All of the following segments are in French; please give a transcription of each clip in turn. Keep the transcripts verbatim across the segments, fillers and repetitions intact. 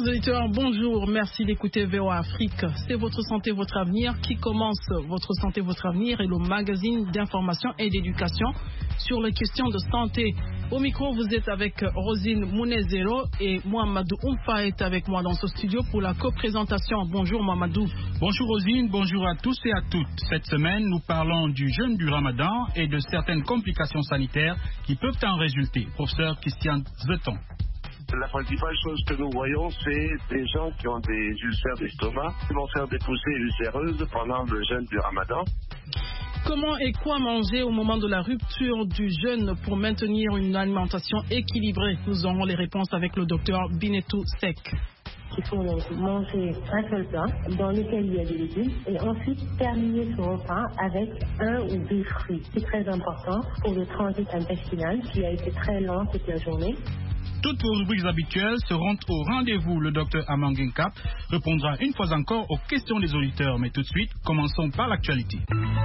auditeurs, bonjour, merci d'écouter V O A Afrique. C'est votre santé, votre avenir qui commence. Votre santé, votre avenir est le magazine d'information et d'éducation sur les questions de santé. Au micro, vous êtes avec Rosine Mounezero et Mohamedou Oumfa est avec moi dans ce studio pour la co-présentation. Bonjour Mohamedou. Bonjour Rosine, bonjour à tous et à toutes. Cette semaine, nous parlons du jeûne du Ramadan et de certaines complications sanitaires qui peuvent en résulter. Professeur Christian Zeton. La principale chose que nous voyons, c'est des gens qui ont des ulcères d'estomac, qui vont faire des poussées ulcéreuses pendant le jeûne du Ramadan. Comment et quoi manger au moment de la rupture du jeûne pour maintenir une alimentation équilibrée? Nous aurons les réponses avec le docteur Binetou Sek. Il faut donc manger un seul plat dans lequel il y a des légumes et ensuite terminer son repas avec un ou deux fruits. C'est très important pour le transit intestinal qui a été très lent toute la journée. Toutes vos rubriques habituelles seront au rendez-vous. Le docteur Amangenkap répondra une fois encore aux questions des auditeurs. Mais tout de suite, commençons par l'actualité.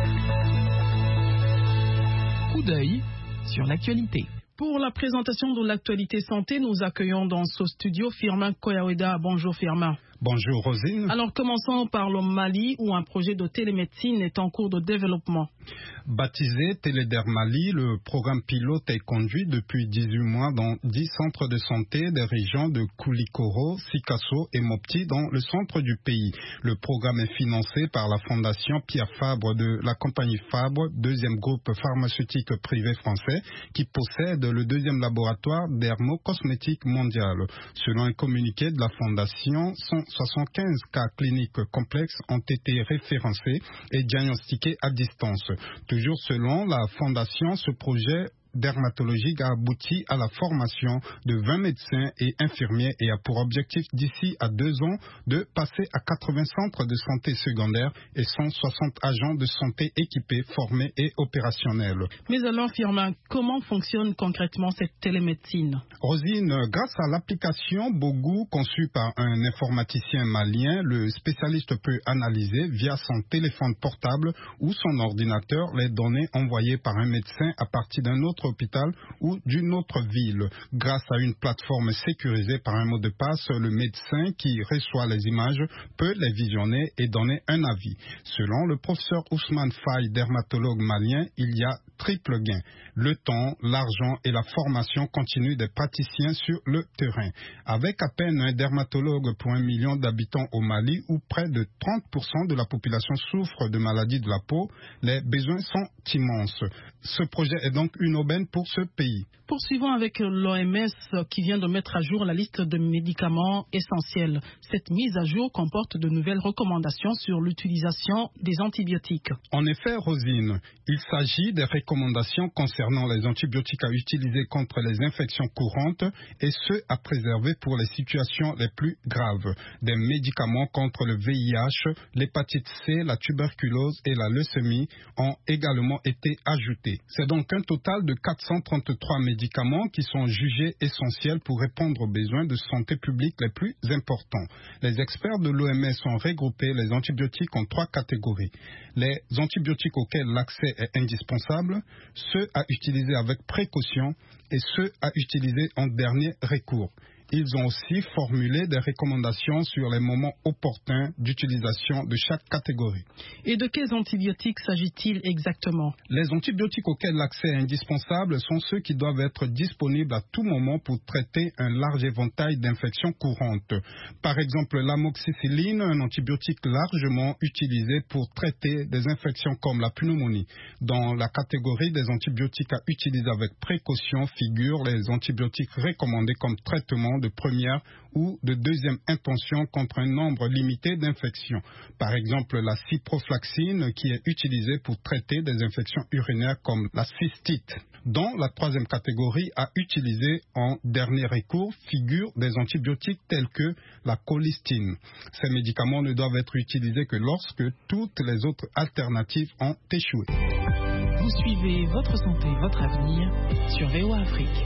Coup d'œil sur l'actualité. Pour la présentation de l'actualité santé, nous accueillons dans ce studio Firmin Koyaweda. Bonjour Firmin. Bonjour Rosine. Alors commençons par le Mali où un projet de télémédecine est en cours de développement. Baptisé Téléder Mali, le programme pilote est conduit depuis dix-huit mois dans dix centres de santé des régions de Koulikoro, Sikasso et Mopti dans le centre du pays. Le programme est financé par la fondation Pierre Fabre de la compagnie Fabre, deuxième groupe pharmaceutique privé français qui possède le deuxième laboratoire dermocosmétique mondial. Selon un communiqué de la fondation, cent soixante-quinze cas cliniques complexes ont été référencés et diagnostiqués à distance. Toujours selon la fondation, ce projet dermatologique a abouti à la formation de vingt médecins et infirmiers et a pour objectif d'ici à deux ans de passer à quatre-vingts centres de santé secondaires et cent soixante agents de santé équipés, formés et opérationnels. Mais alors, Firmin, comment fonctionne concrètement cette télémédecine? Rosine, grâce à l'application Bogou conçue par un informaticien malien, le spécialiste peut analyser via son téléphone portable ou son ordinateur les données envoyées par un médecin à partir d'un autre hôpital ou d'une autre ville. Grâce à une plateforme sécurisée par un mot de passe, le médecin qui reçoit les images peut les visionner et donner un avis. Selon le professeur Ousmane Faye, dermatologue malien, il y a triple gain. Le temps, l'argent et la formation continue des praticiens sur le terrain. Avec à peine un dermatologue pour un million d'habitants au Mali où près de trente pour cent de la population souffre de maladies de la peau, les besoins sont immenses. Ce projet est donc une aubaine pour ce pays. Poursuivons avec l'O M S qui vient de mettre à jour la liste de médicaments essentiels. Cette mise à jour comporte de nouvelles recommandations sur l'utilisation des antibiotiques. En effet, Rosine, il s'agit des recommandations concernant les antibiotiques à utiliser contre les infections courantes et ceux à préserver pour les situations les plus graves. Des médicaments contre le V I H, l'hépatite C, la tuberculose et la leucémie ont également été ajoutés. C'est donc un total de quatre cent trente-trois médicaments qui sont jugés essentiels pour répondre aux besoins de santé publique les plus importants. Les experts de l'O M S ont regroupé les antibiotiques en trois catégories. Les antibiotiques auxquels l'accès est indispensable, ceux à utiliser avec précaution et ceux à utiliser en dernier recours. Ils ont aussi formulé des recommandations sur les moments opportuns d'utilisation de chaque catégorie. Et de quels antibiotiques s'agit-il exactement? Les antibiotiques auxquels l'accès est indispensable sont ceux qui doivent être disponibles à tout moment pour traiter un large éventail d'infections courantes. Par exemple, l'amoxicilline, un antibiotique largement utilisé pour traiter des infections comme la pneumonie. Dans la catégorie des antibiotiques à utiliser avec précaution figurent les antibiotiques recommandés comme traitement de première ou de deuxième intention contre un nombre limité d'infections. Par exemple, la ciprofloxacine qui est utilisée pour traiter des infections urinaires comme la cystite. Dans la troisième catégorie à utiliser en dernier recours figurent des antibiotiques tels que la colistine. Ces médicaments ne doivent être utilisés que lorsque toutes les autres alternatives ont échoué. Vous suivez votre santé, votre avenir sur V O A Afrique.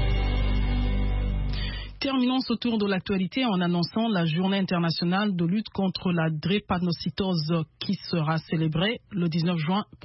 Terminons ce tour de l'actualité en annonçant la journée internationale de lutte contre la drépanocytose qui sera célébrée le dix-neuf juin